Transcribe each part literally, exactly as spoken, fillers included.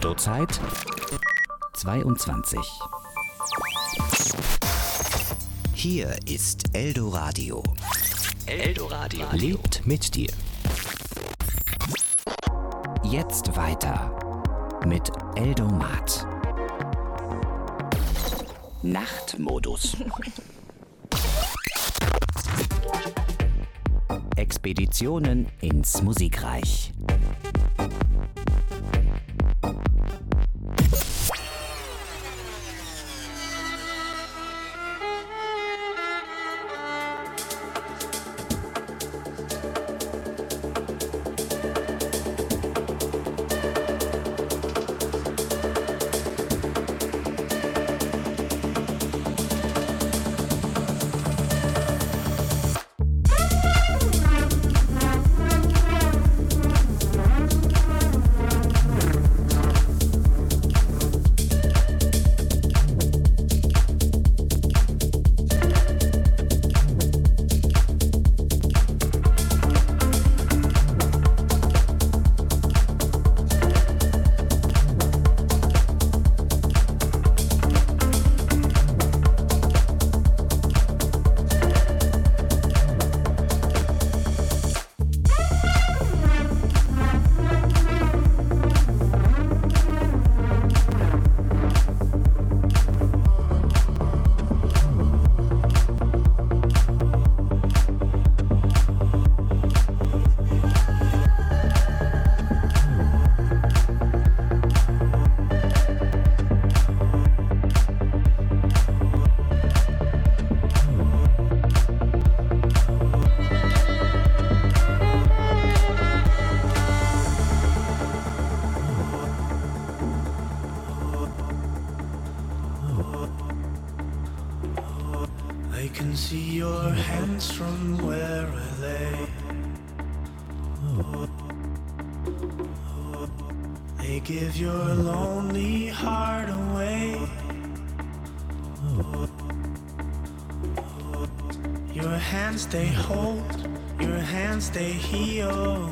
Zurzeit zweiundzwanzig. Hier ist Eldoradio. Eldoradio lebt mit dir. Jetzt weiter mit Eldomat. Nachtmodus. Expeditionen ins Musikreich. They hold, your hands they heal.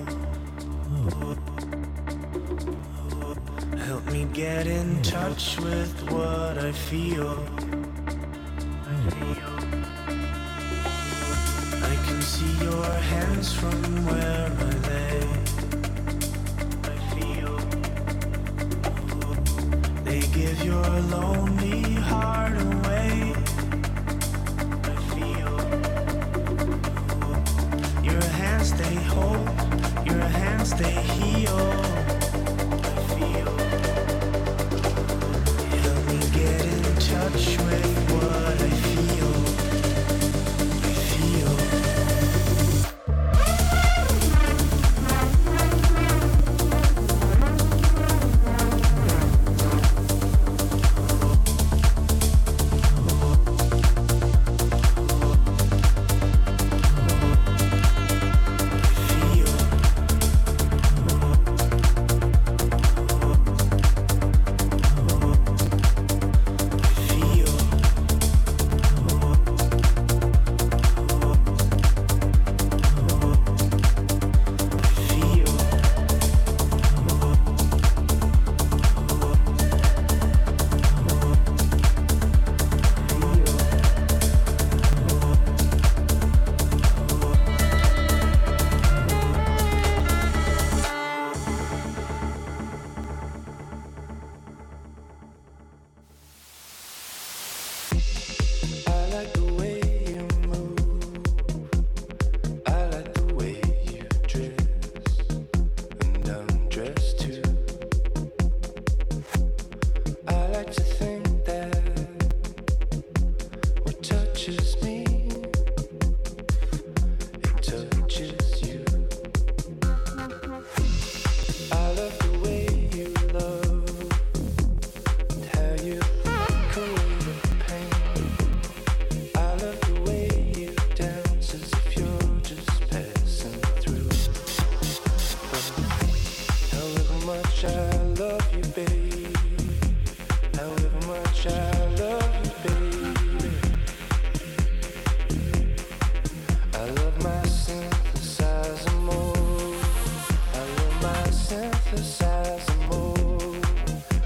Help me get in touch with what I feel. I can see your hands from where I lay. I feel they give your lonely heart away. They hold, your hands they heal. I feel. Help me get in touch with what I feel. I feel. synthesizer more.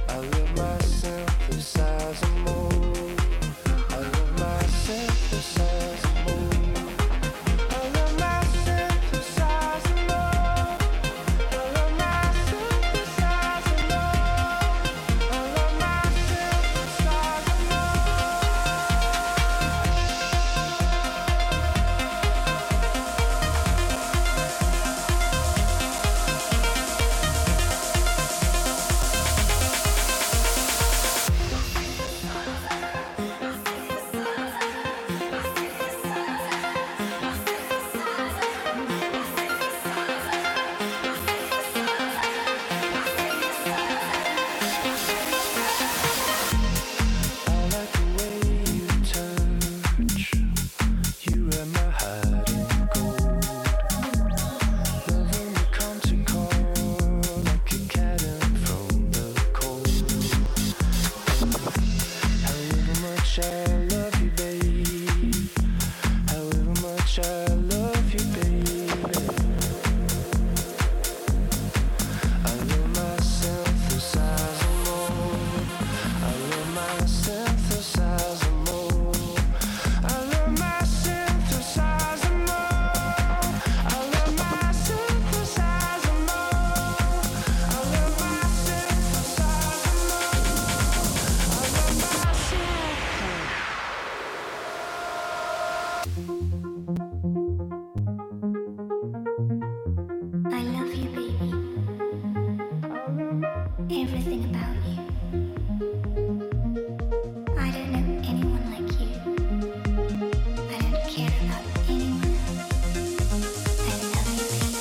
everything about you. I don't know anyone like you. I don't care about anyone else. I love you, baby.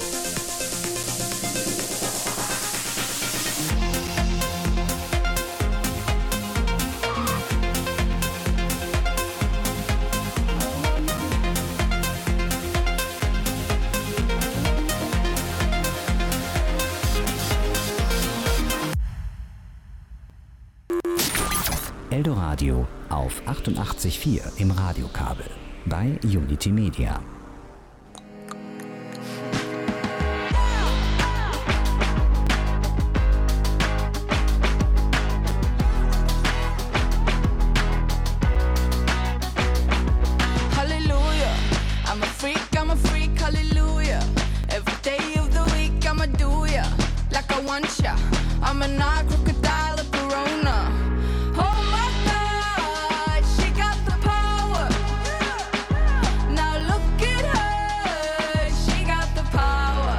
Eldoradio auf achtundachtzig Komma vier im Radiokabel bei Unity Media. Hallelujah, I'm a freak, I'm a freak, hallelujah. Every day of the week I'ma do ya like I want ya. I'm a not crocodile, a piranha. Oh my God, she got the power. Now look at her, she got the power.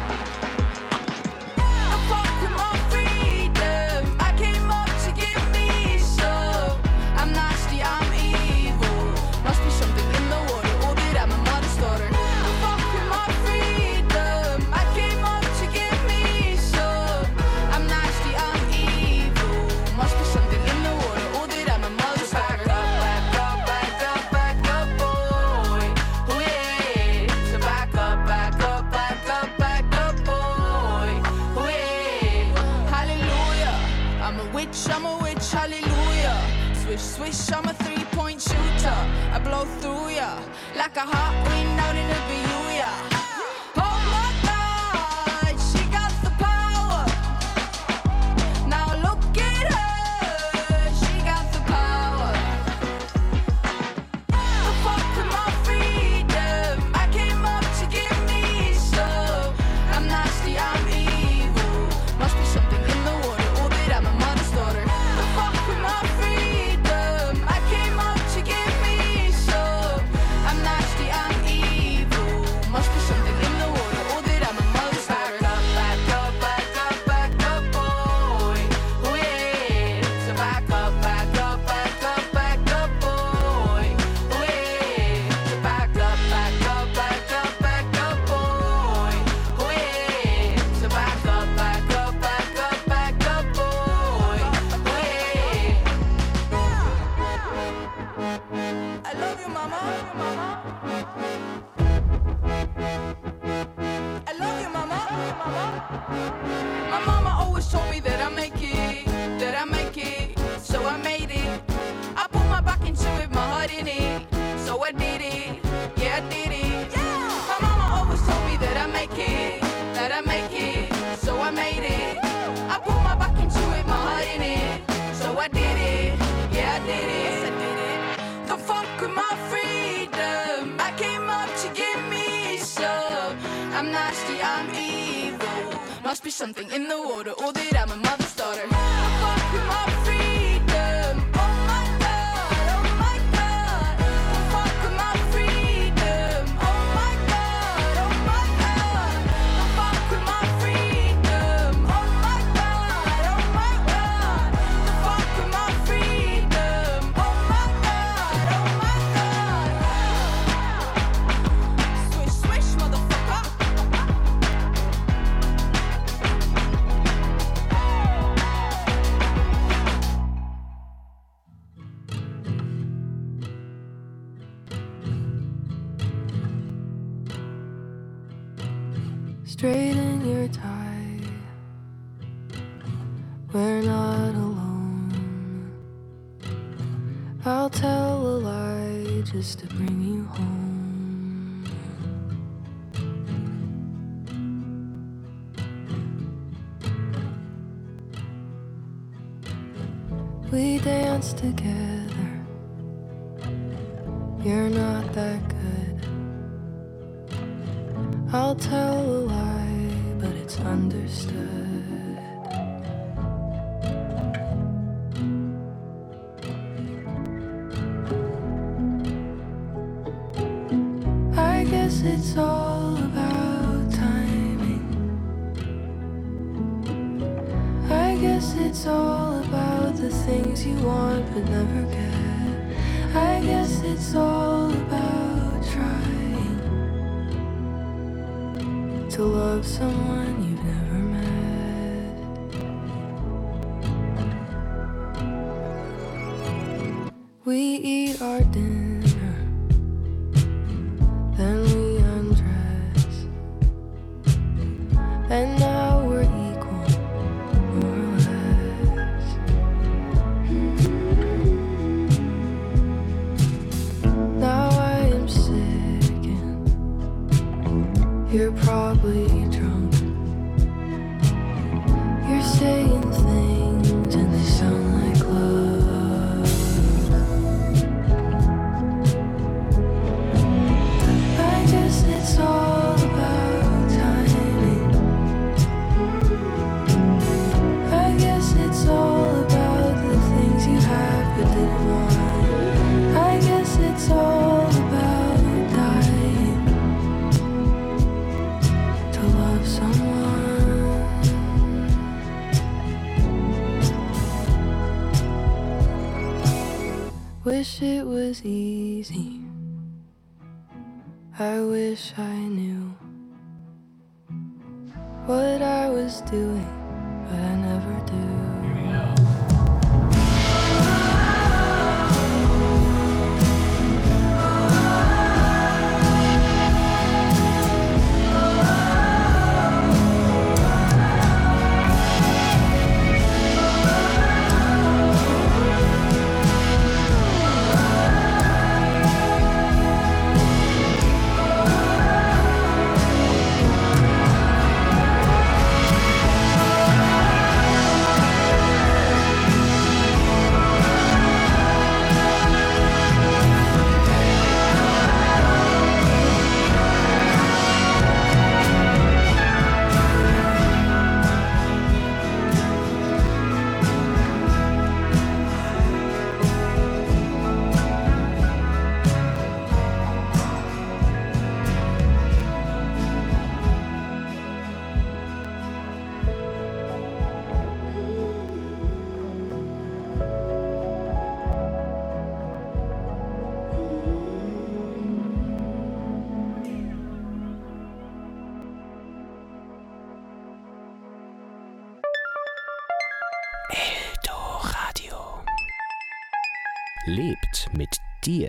I fuck with my freedom, I came up to give me some. I'm nasty, I'm evil. Must be something in the water, or that I'm a mother's daughter. I fuck with my freedom, I came up to give me some. I'm nasty, I'm evil. Must be something in the water, or that I'm a mother's daughter. Back up, back up, back up, back up, boy. Oh yeah. So back up, back up, back up, back up, boy. Oh yeah. Hallelujah. I'm a witch, I'm a witch, hallelujah. Swish, swish, I'm a three-point shooter. I blow through ya like a hot wind out in a Bermuda. Oh my God, she got the power. Now look at her, she got the power. I fuck with my freedom, I came up to give me some. I'm nasty, I'm evil. Must be something in the water, or that I'm a mother's daughter. I fuck with my freedom, I came up to give me some. I'm nasty, I'm evil. Must be something in the water, or that I'm a mother's daughter. Back up, back up, back up, back up, boy. Oh yeah. So back up, back up, back up, back up, boy. Oh yeah. So back up, back up, back up, back up, boy. Oh yeah. So back up, back up, back up, back up, boy. Oh yeah. I love you, mama. I love you, mama. My mama always told me that I make it, that I make it, so I made it. I put my back into it, my heart in it, so I did it, yeah I did it. My mama always told me that I make it, that I make it, so I made it. I put my back into it, my heart in it, so I did it, yeah I did it. Yes, I did it. Don't fuck with my freedom, I came up to give me some. I'm nasty, I'm evil. Must be something in the water, or that I'm a mother's daughter. I fuck with my freedom. Oh my God, oh my God. I fuck with my freedom. Oh my God, oh my God. I fuck with my freedom. Oh my God, oh my God. I fuck with my freedom. Oh my God, oh my God. Swish, swish, motherfucker. Straighten your tie. We're not alone. I'll tell a lie just to bring you home. We danced together. You're not that good. I'll tell a lie, but it's understood. I guess it's all about timing. I guess it's all about the things you want but never get. I guess it's all about trying to love someone you've never met. We eat our dinner, then we undress, and now we're equal, more or less. Now I am sick and you're probably drunk. You're saying things and they sound like love. I guess it's all about timing. I guess it's all about the things you have but didn't want. I guess it's all about dying to love someone. Wish it was easy. I wish I knew what I was doing, but I never do. Eldoradio. Lebt mit dir.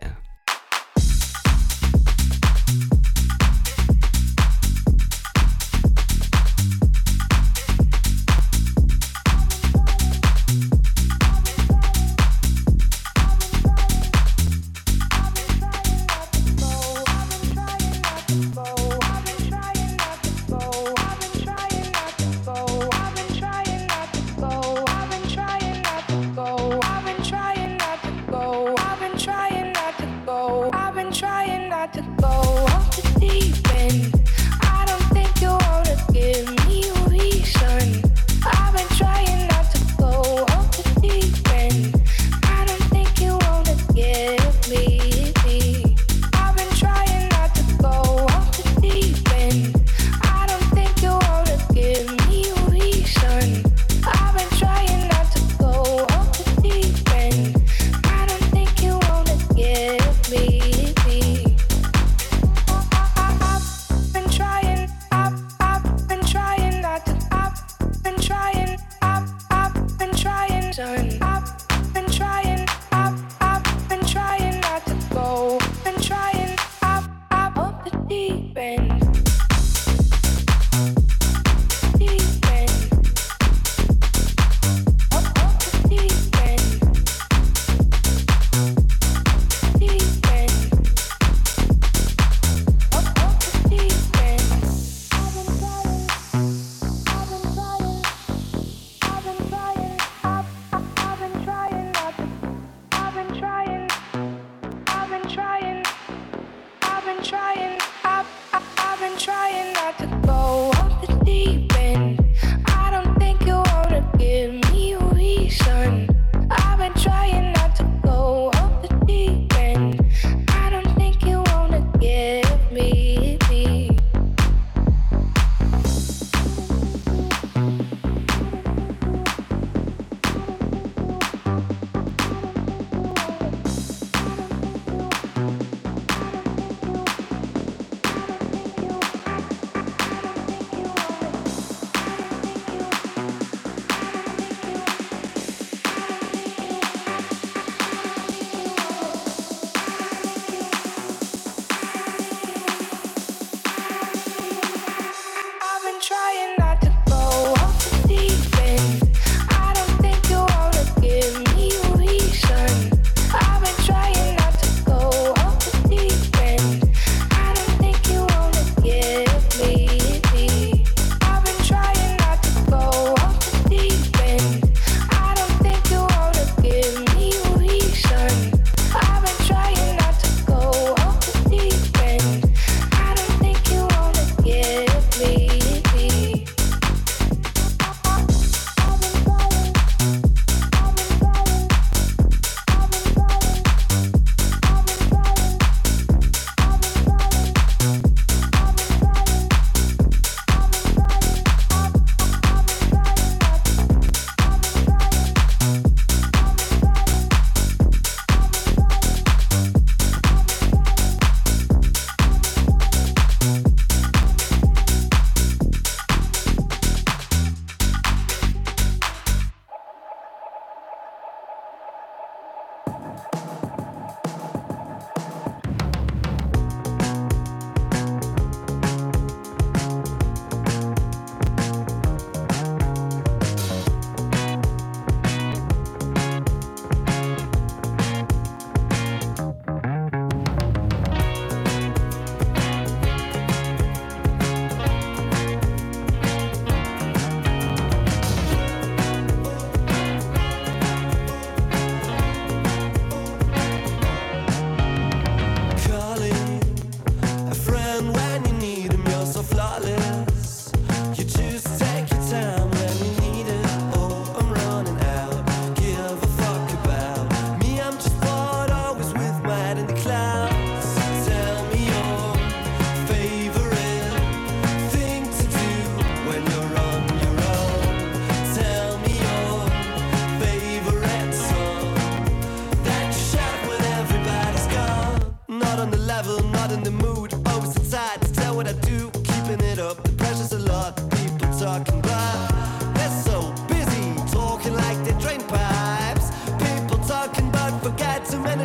I've been trying not to go.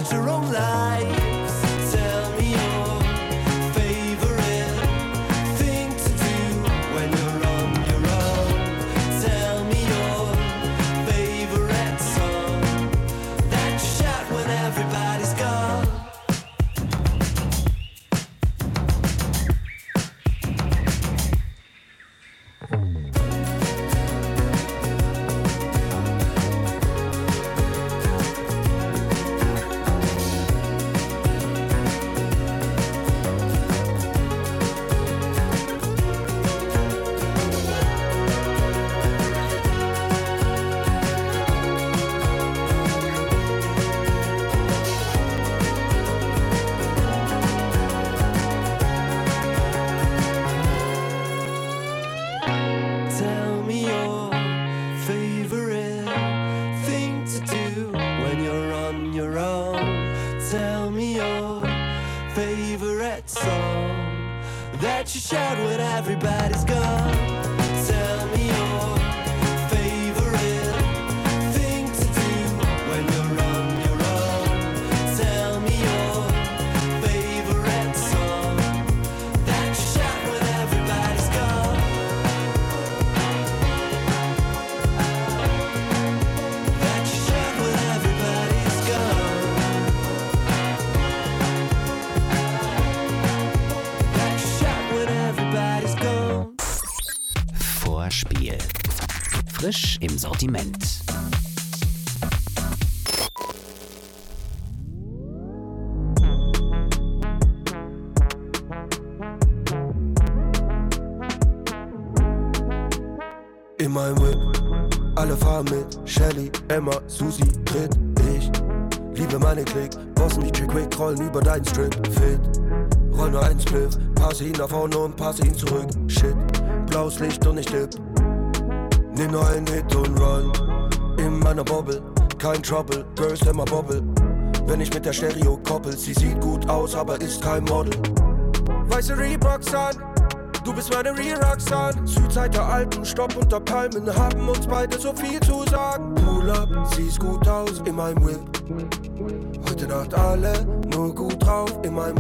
choose your own lives. Tell me your favorite thing to do when you're on your own. Tell me your favorite song that you shout when everybody's gone. Tell me your favorite thing to do when you're on your own. Tell me your favorite song that you shout when everybody's gone. Tell me your favorite thing to do when you're on your own. Tell me your favorite song that you shout when everybody's gone. That you shout when everybody's gone. That you shout when everybody's gone. Vorspiel. Frisch im Sortiment. In meinem Whip, alle fahren mit. Shelly, Emma, Susi, Brit, ich liebe meine Klick. Bossen die Chick Quick, rollen über deinen Strip. Fit, roll nur einen Spliff. Passe ihn nach vorne und passe ihn zurück. Shit, blaues Licht und ich dipp. Nimm nur einen Hit und run. In meiner Bobble, kein Trouble. Girls immer Bobble. Wenn ich mit der Stereo koppel, sie sieht gut aus, aber ist kein Model. Weiße Reeboks an, du bist meine Re-Roxanne. Südzeit der Alpen, Stopp unter Palmen, haben uns beide so viel zu sagen. Pull up, siehst gut aus in meinem Whip. Heute Nacht alle nur gut drauf in meinem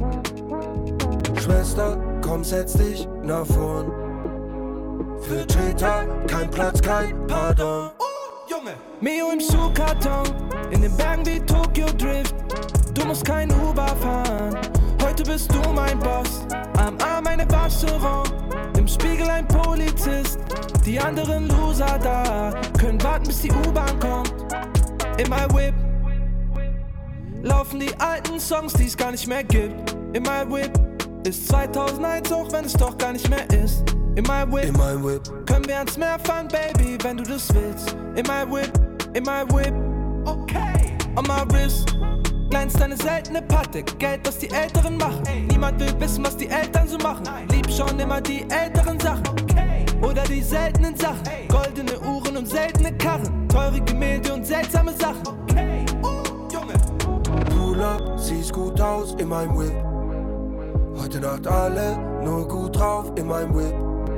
Whip. Schwester, komm, setz dich nach vorn. Für Cheetah, kein Platz, kein Pardon. Mio im Schuhkarton, in den Bergen wie Tokyo Drift. Du musst kein Uber fahren, heute bist du mein Boss. Am Arm eine Waschseront, im Spiegel ein Polizist. Die anderen Loser da, können warten bis die U-Bahn kommt. In my Whip laufen die alten Songs, die es gar nicht mehr gibt. In my Whip ist zweitausendeins, auch wenn es doch gar nicht mehr ist. In my Whip, In meinem Whip, können wir ans Meer fahren, Baby, wenn du das willst. In my Whip, in my Whip, okay. On my wrist, glänzt eine seltene Patek. Geld, das die Älteren machen. Ey. Niemand will wissen, was die Eltern so machen. Nein. Lieb schon immer die älteren Sachen, okay. Oder die seltenen Sachen. Ey. Goldene Uhren und seltene Karren. Teure Gemälde und seltsame Sachen, okay. Oh, Junge. pull up, siehst gut aus in meinem Whip. Heute Nacht alle nur gut drauf in meinem Whip.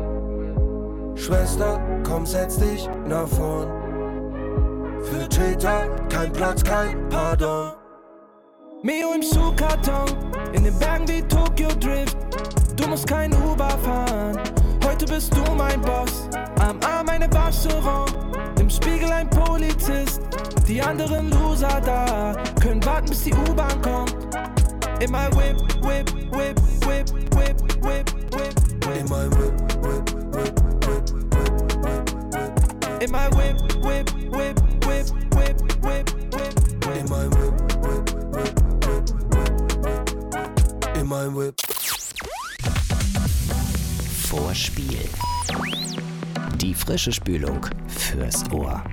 Schwester, komm, setz dich nach vorn. Für Cheetah, kein Platz, kein Pardon. Mio im Schuhkarton, in den Bergen wie Tokyo Drift. Du musst kein Uber fahren, heute bist du mein Boss. Am Arm eine Waschseront, im Spiegel ein Polizist. Die anderen Loser da, können warten bis die U-Bahn kommt. In my Whip, Whip, Whip, Whip, Whip, Whip, Whip. In meinem Whip, Whip, Whip, Whip, Whip, Whip, Whip. In my Whip, Whip, Whip, Whip, Whip, Whip, Whip. In meinem Whip, Whip, Whip, Whip, Whip, Whip. In meinem Whip. Vorspiel. Die frische Spülung fürs Ohr.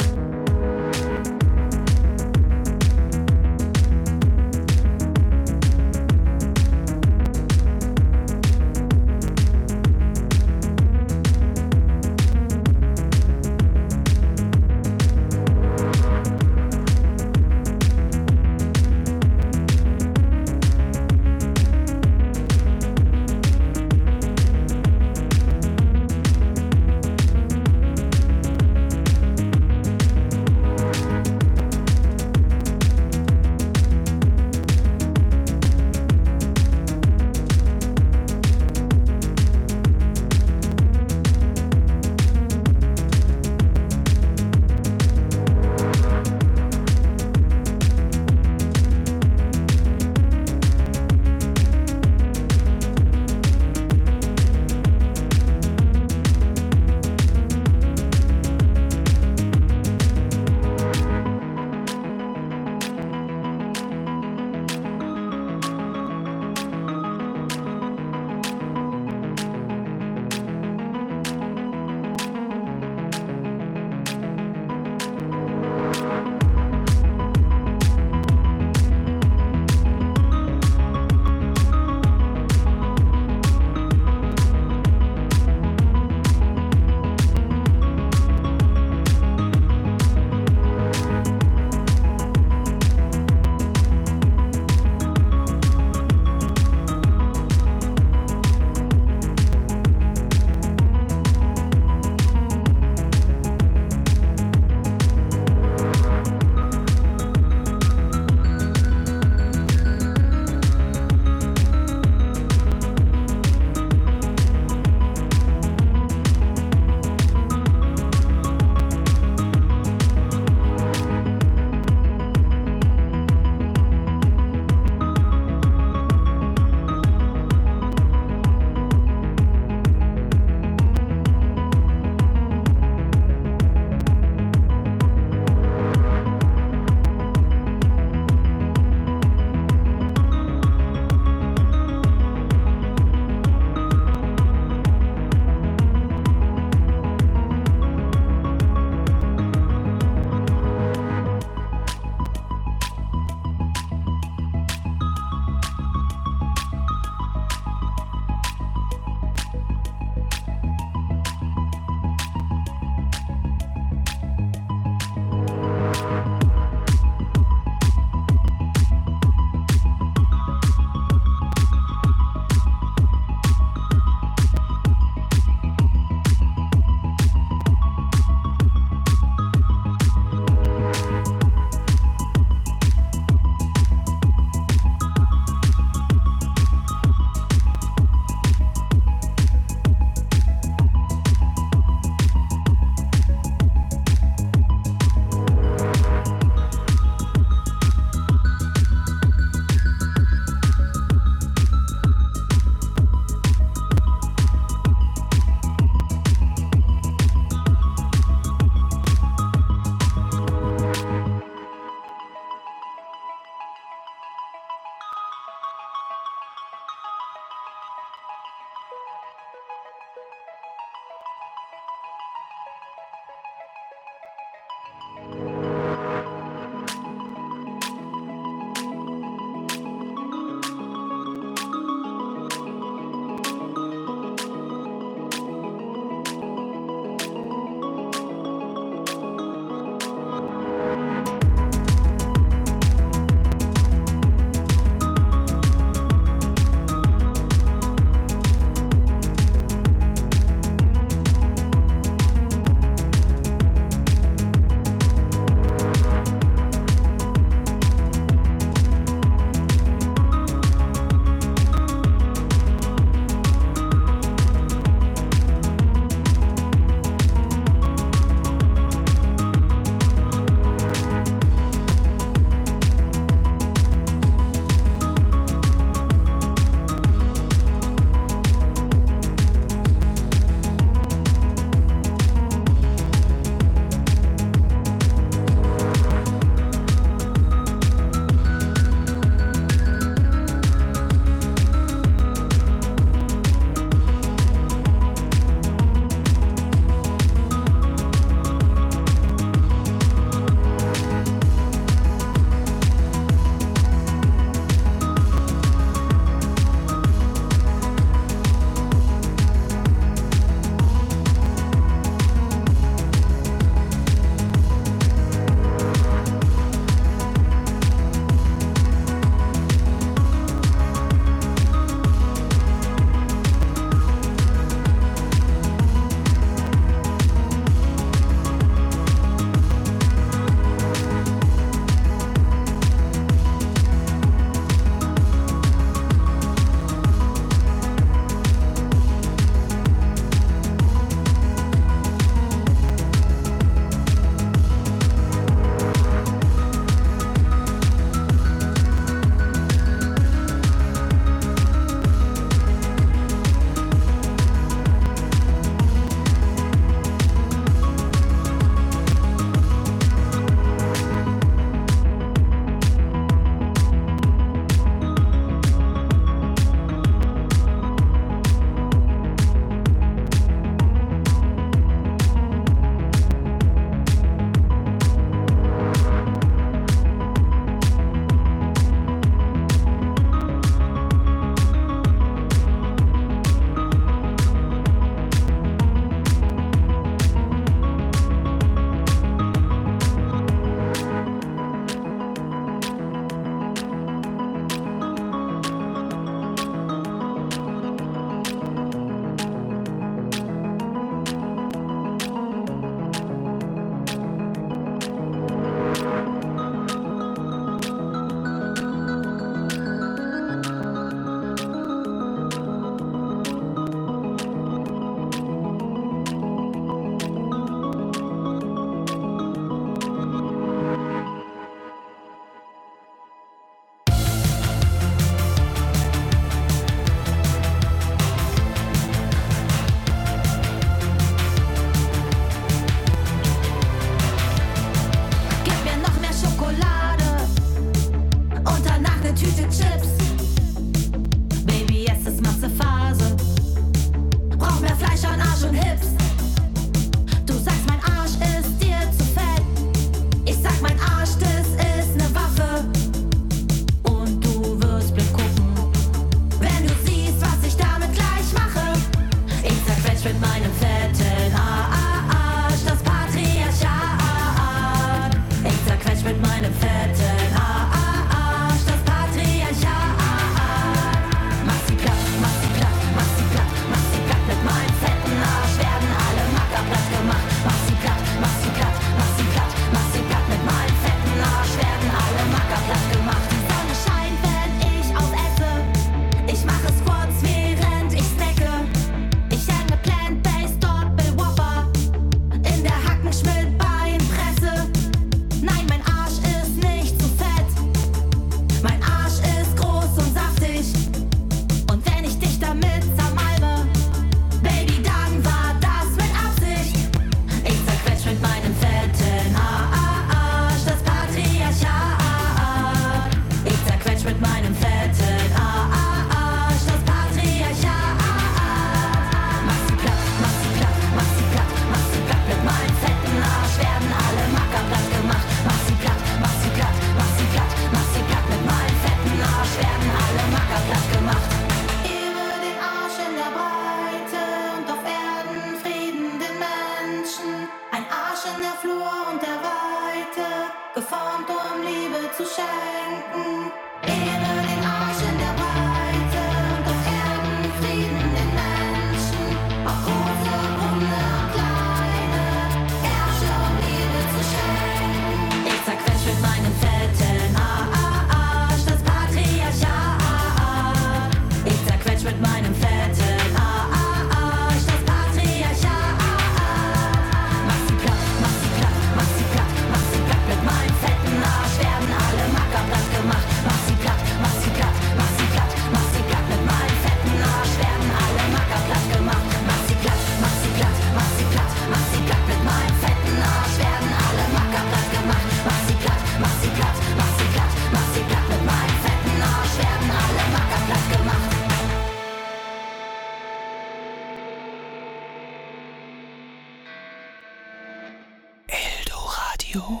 Radio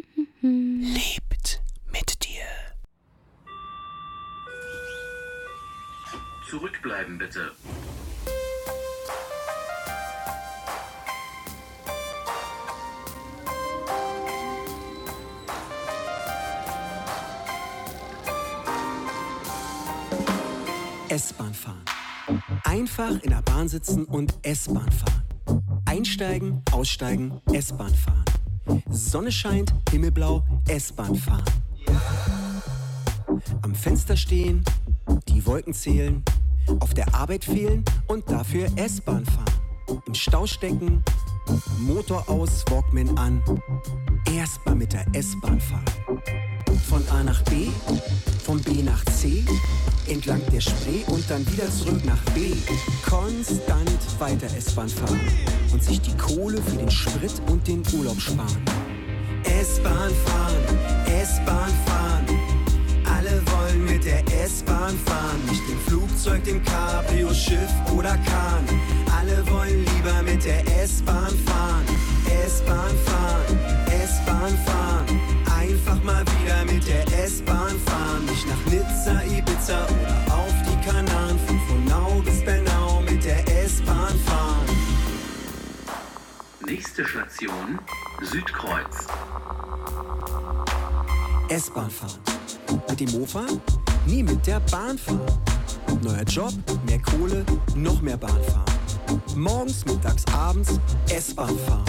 lebt mit dir. Zurückbleiben bitte. S-Bahn fahren. Einfach in der Bahn sitzen und S-Bahn fahren. Einsteigen, aussteigen, S-Bahn fahren. Sonne scheint, himmelblau, S-Bahn fahren. Am Fenster stehen, die Wolken zählen, auf der Arbeit fehlen und dafür S-Bahn fahren. Im Stau stecken, Motor aus, Walkman an, erstmal mit der S-Bahn fahren. Von A nach B, von B nach C, entlang der Spree und dann wieder zurück nach B. Konstant weiter S-Bahn fahren und sich die Kohle für den Sprit und den Urlaub sparen. S-Bahn fahren, S-Bahn fahren, alle wollen mit der S-Bahn fahren. Nicht im Flugzeug, dem Cabrio, Schiff oder Kahn. Alle wollen lieber mit der S-Bahn fahren. S-Bahn fahren, S-Bahn fahren, einfach mal wieder mit der S-Bahn fahren. Nicht nach Nizza, Ibiza oder auf die Kanaren. Von Frohnau bis Bernau mit der S-Bahn fahren. Nächste Station, Südkreuz. S-Bahn fahren. Mit dem Mofa? Nie mit der Bahn fahren. Neuer Job, mehr Kohle, noch mehr Bahn fahren. Morgens, mittags, abends S-Bahn fahren.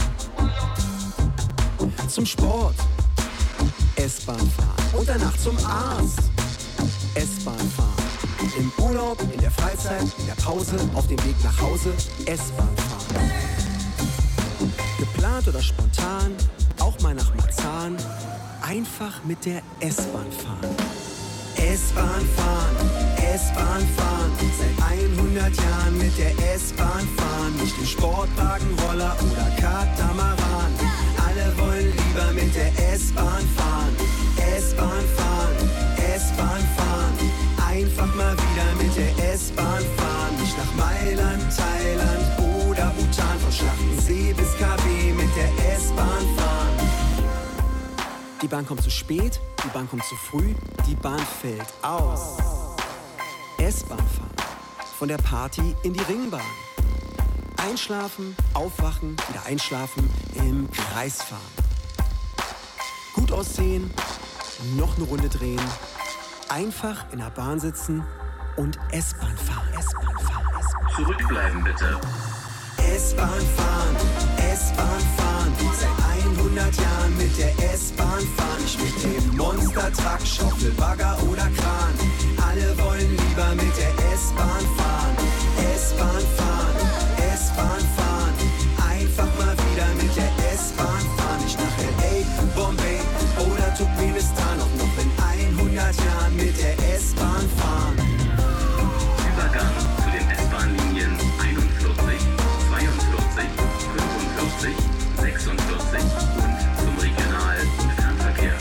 Zum Sport S-Bahn fahren und danach zum Arzt S-Bahn fahren. Im Urlaub, in der Freizeit, in der Pause, auf dem Weg nach Hause S-Bahn fahren. Geplant oder spontan, auch mal nach Marzahn, einfach mit der S-Bahn fahren. S-Bahn fahren, S-Bahn fahren, seit hundert Jahren mit der S-Bahn fahren. Nicht im Sportwagen, Roller oder Katamaran. Alle wollen lieber mit der S-Bahn fahren. S-Bahn fahren, S-Bahn fahren, einfach mal wieder mit der S-Bahn fahren. Nicht nach Mailand, Thailand oder Bhutan, von Schlachtensee bis K W mit der S-Bahn fahren. Die Bahn kommt zu spät, die Bahn kommt zu früh, die Bahn fällt aus. S-Bahn fahren, von der Party in die Ringbahn. Einschlafen, aufwachen, wieder einschlafen, im Kreis fahren. Gut aussehen, noch eine Runde drehen, einfach in der Bahn sitzen und S-Bahn fahren. S-Bahn fahren, S-Bahn. Zurückbleiben bitte. S-Bahn fahren, S-Bahn fahren, seit hundert Jahren mit der S-Bahn fahren. Nicht mit dem Monster-Truck, Schaufel, Bagger oder Kran. Alle wollen lieber mit der S-Bahn fahren. S-Bahn fahren, S-Bahn fahren, einfach mal wieder mit der S-Bahn fahren. Nicht nach L A, Bombay oder Turkmenistan, auch noch in hundert Jahren mit der S-Bahn fahren. Übergang zu den S-Bahn-Linien einundvierzig, zweiundvierzig, fünfundvierzig, sechsundvierzig und zum Regional- und Fernverkehr.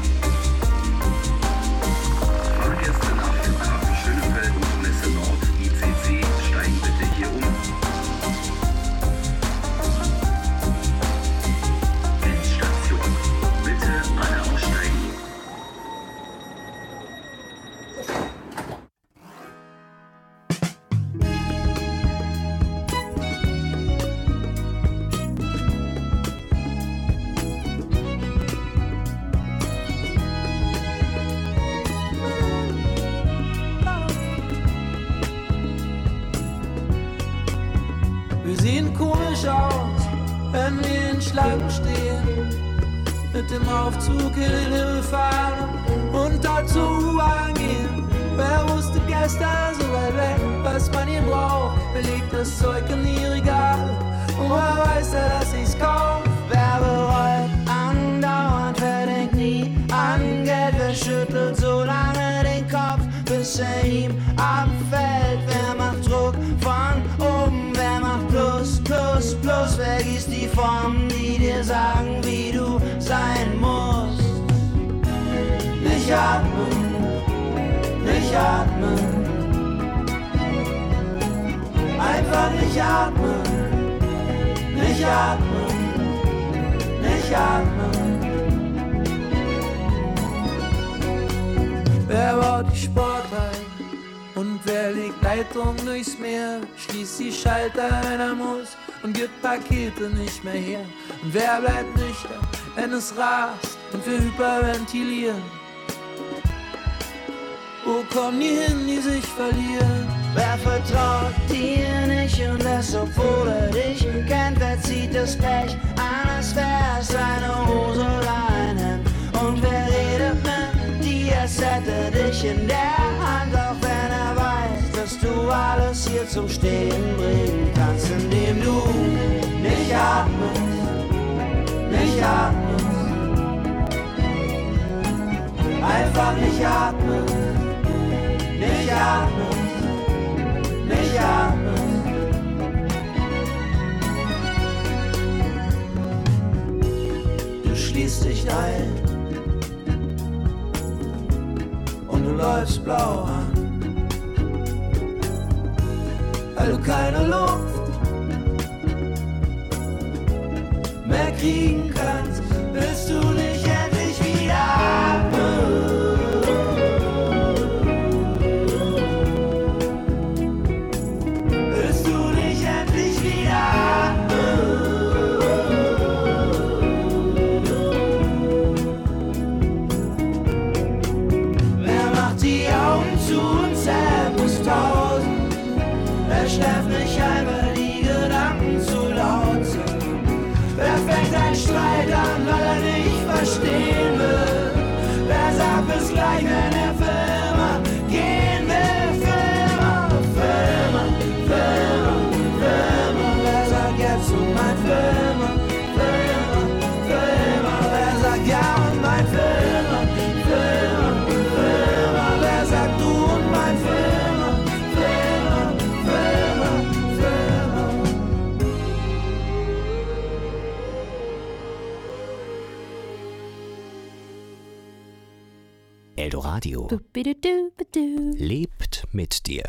Fahrgäste nach Flughafen Schönefeld und Messe Nord I C C steigen bitte hier um. Endstation. Bitte alle aussteigen. Wir sehen komisch aus, wenn wir in Schlangen stehen. Mit dem Aufzug in den Himmel fahren und dort zur U-Bahn gehen. Wer wusste gestern so weit weg, was man hier braucht? Belegt das Zeug in die Regale und woher weiß er, dass ich's kauf? Wer bereut andauernd, wer denkt nie an Geld? Wer schüttelt so lange den Kopf, bis er ihm abfällt? Wer macht Druck von oben? Wer macht Plus, Plus, Plus? Wer gießt die Formen, die dir sagen, wie du sein musst? Nicht atmen, nicht atmen. Einfach nicht atmen, nicht atmen, nicht atmen. Wer baut die Sporthalle? Und wer legt Leitung durchs Meer? Schließt die Schalter, wenn er muss und gibt Pakete nicht mehr her. Und wer bleibt nüchtern, wenn es rast und wir hyperventilieren? Wo kommen die hin, die sich verlieren? Wer vertraut dir nicht und lässt, obwohl er dich kennt? Wer zieht das Blech an, als wär's seine Hose oder ein Hemd? Und wer redet mit dir, als hätte dich in der Hand? Auch wenn er weiß, dass du alles hier zum Stehen bringen kannst, indem du nicht atmest, nicht atmest, einfach nicht atmest, nicht atmest. Nicht atmen. Du schließt dich ein und du läufst blau an, weil du keine Luft mehr kriegen kannst. Willst du nicht endlich wieder atmen? Schläft nicht ein, weil die Gedanken zu laut sind. Wer fängt einen Streit an, weil er nicht verstehen will? Wer sagt bis gleich, wenn er für immer gehen will? Für immer, für immer, für immer, für immer. Wer sagt jetzt und mein für immer, für immer, für immer. Wer sagt ja und mein für immer, für immer, für immer. Wer sagt du und mein für immer? Eldoradio lebt mit dir.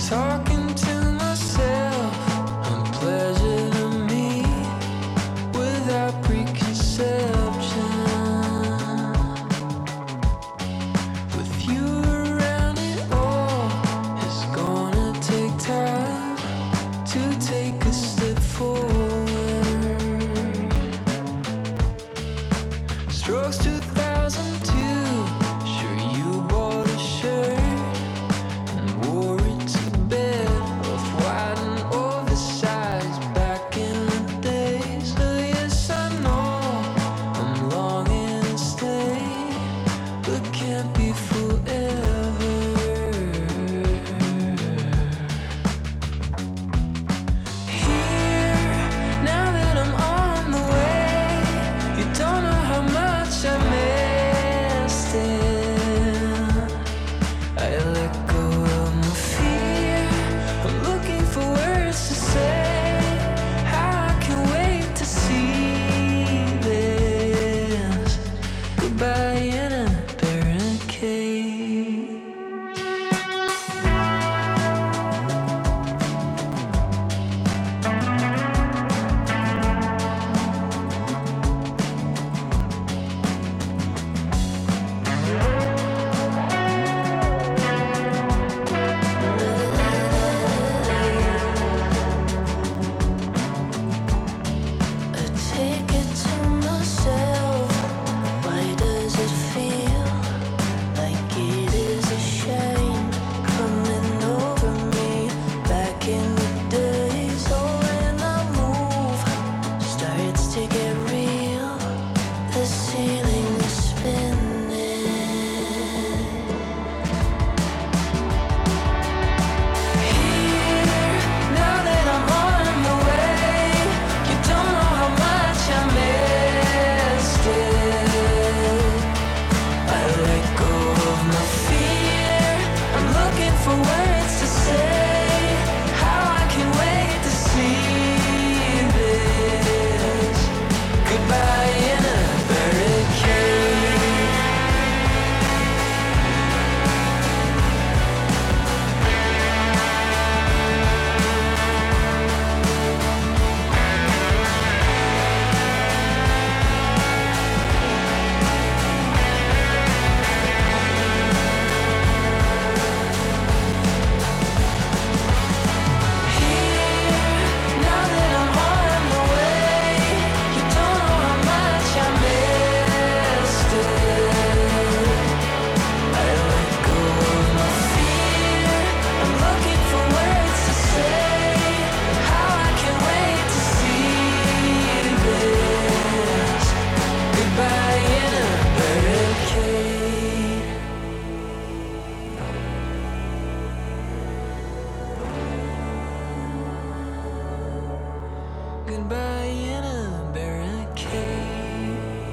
talking to myself, unpleasant to me, without preconception. With you around, it all is gonna take time to take a step forward. Strokes two thousand two, sure you bought a shirt and wore it to bed, off-white and oversized back in the days. So yes, I know I'm longing to stay, but can't be forever. Here, now that I'm on the way, you don't know how much I missed it. I let go of my fear, I'm looking for words to say, how I can wait to see this. Goodbye in a barricade. A ticket to myself. Why does it feel like it is a shame coming over me back in the days? Oh, when I move, starts to get real. The ceiling is spinning. Here, now that I'm on the way, you don't know how much I missed it. I let go of my fear, I'm looking for words to say, how I can wait to see this. Goodbye in a barricade. Now that I'm on the way, you don't know how much I missed it. I let go of my fear, I'm looking for words to say, how I can wait to see this. Goodbye in a barricade. Goodbye in a barricade.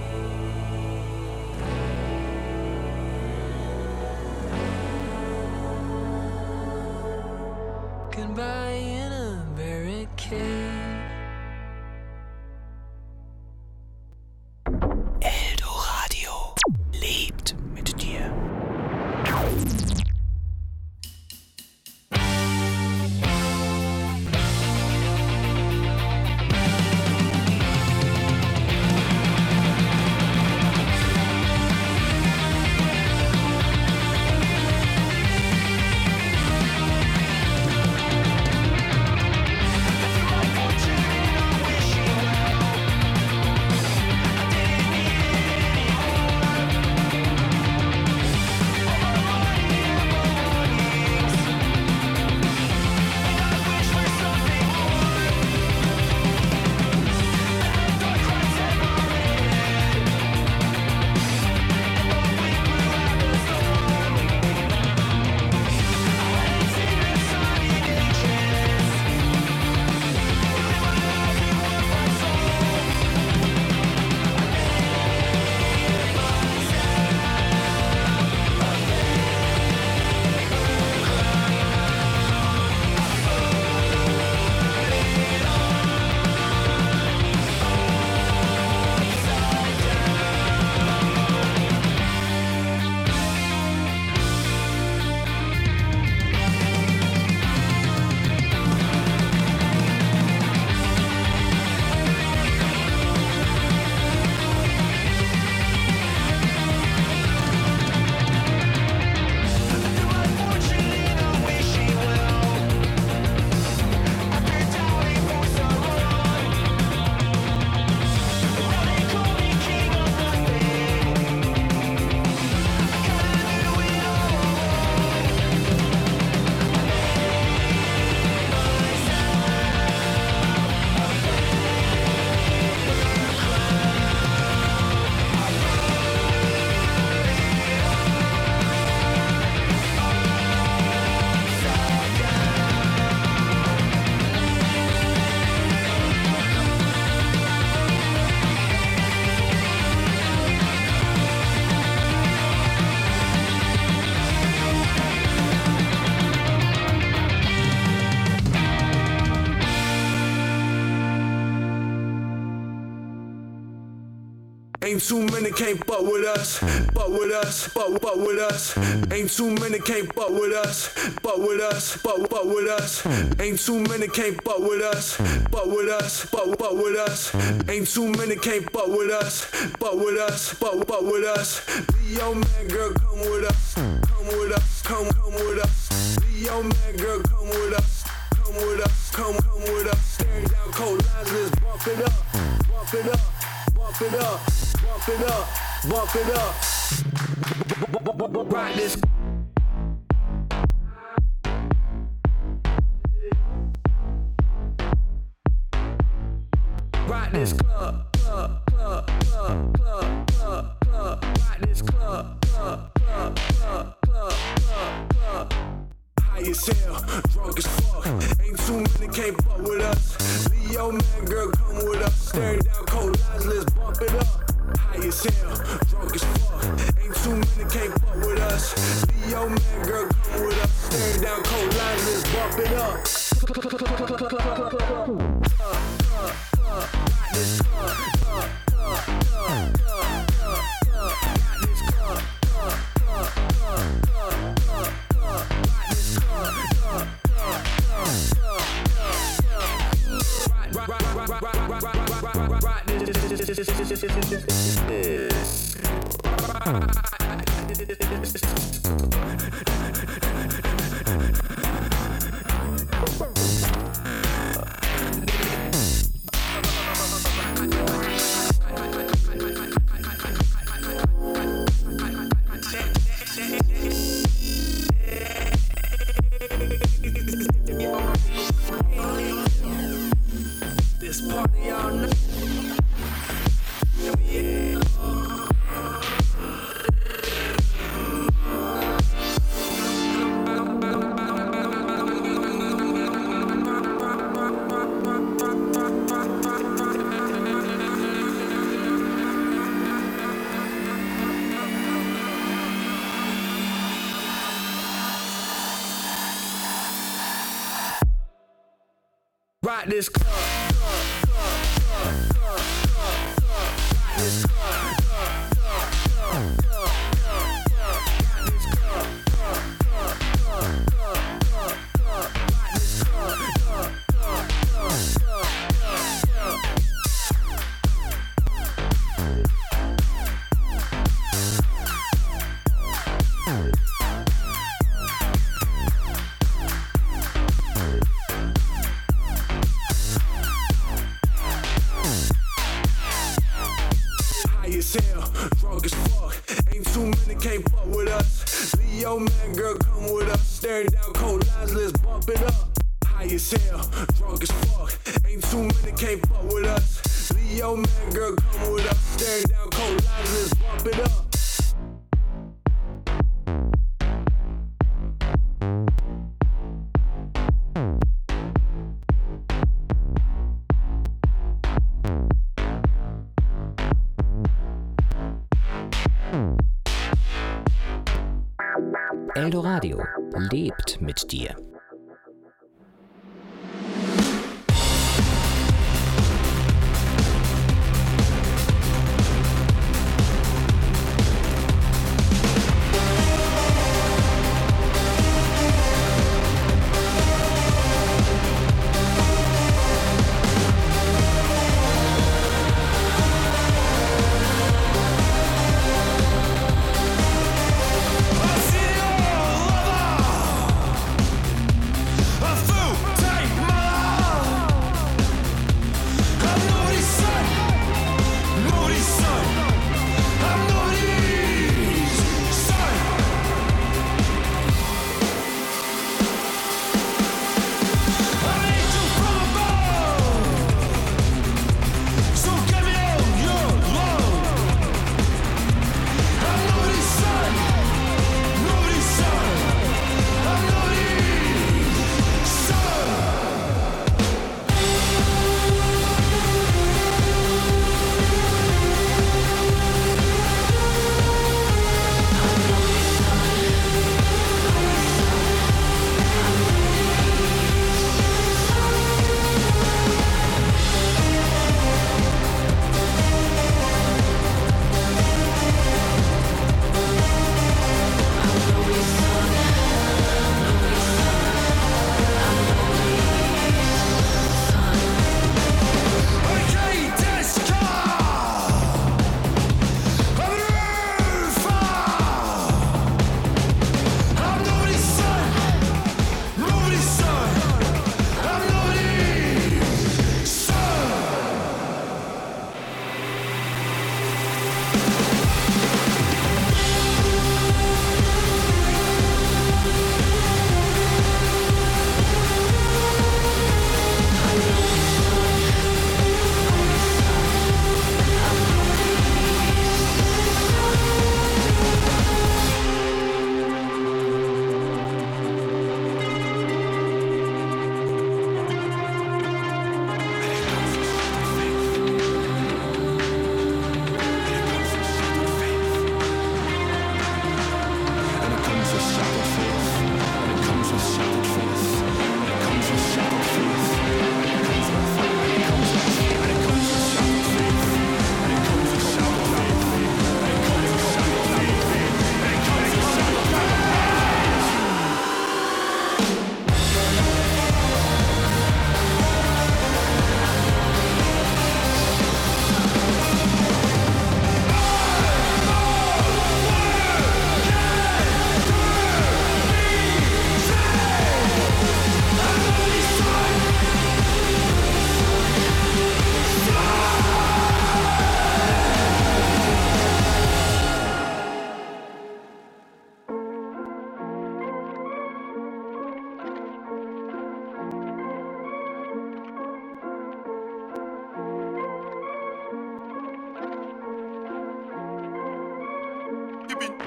Goodbye in a barricade. Eldoradio lebt mit dir. Ain't too many can't fuck with us, fuck with us, fuck, fuck with us. Ain't too many can't fuck with us, fuck with us, fuck, fuck with us. Ain't too many can't fuck with us, fuck with us, fuck, fuck with us. Ain't too many can't fuck with us, fuck with us, fuck, fuck with us. Be your man, girl, come with us, come with us, come, come with us. Be your man, girl, come with us, come with us, come, come with us. Staring down cold lines, let's bump it up, bump it up, bump it up, bump it up, bump it up. Ride this. Ride this club, club, club, club, club, club, club. Ride this club, club, club, club, club, club, club. High as hell, drunk as fuck. Ain't too many can't fuck with us. Be your man, girl, come with us. Staring down cold lines, let's bump it up. High as hell, drunk as fuck. Ain't too many can't fuck with us. Be your man, girl, come with us. Staring down cold lines, let's bump it up. This party all night. Ride this club, club, club, club, club, club, club. Ride this club, club, club, club, club, club, club. Ride this club, club, club, club, club, club, club. Ride this club, club, club, club, club, club, club. Drunk as fuck, ain't too many can't fuck with us. Be your man, girl, come with us. Staring down cold lines, let's bump it up. High as hell, drunk as fuck, ain't too many can't fuck with us. Be your man, girl, come with us. Staring down cold lines, let's bump it up. Eldoradio lebt mit dir.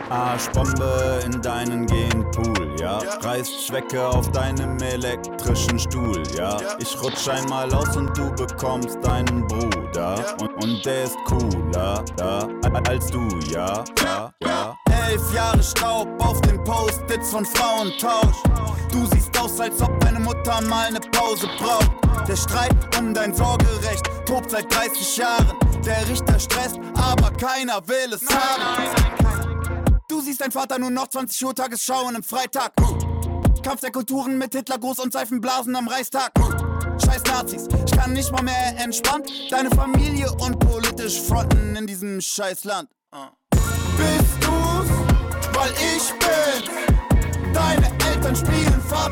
Arschbombe in deinen Genpool, ja? ja. Reißt Schwecke auf deinem elektrischen Stuhl, ja? ja. Ich rutsch einmal aus und du bekommst deinen Bruder. Ja. Und, und der ist cooler, ja, als du, ja, ja, ja. Elf Jahre Staub auf den Post-its von Frauentausch. Du siehst aus, als ob deine Mutter mal eine Pause braucht. Der Streit um dein Sorgerecht tobt seit dreißig Jahren. Der Richter stresst, aber keiner will es haben. Du siehst dein Vater nur noch zwanzig Uhr Tagesschau und im Freitag. Kampf der Kulturen mit Hitlergruß und Seifenblasen am Reichstag. Scheiß Nazis, ich kann nicht mal mehr entspannt deine Familie und politisch fronten in diesem Scheißland. Bist du's? Weil ich bin. Deine Eltern spielen Vater.